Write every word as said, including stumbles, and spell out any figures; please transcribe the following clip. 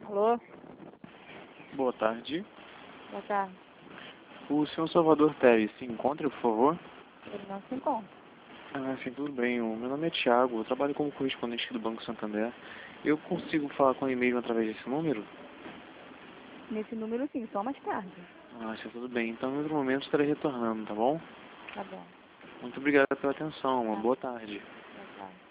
Alô? Boa tarde. Boa tarde. O senhor Salvador Teles se encontra, por favor? Ele não se encontra. Ah, sim, tudo bem. O meu nome é Thiago, eu trabalho como correspondente do Banco Santander. Eu consigo falar com o e-mail através desse número? Nesse número sim, só mais tarde. Ah, sim, tudo bem. Então, em outro momento, estarei retornando, tá bom? Tá bom. Muito obrigado pela atenção. Uma Tá. boa tarde. Boa tarde.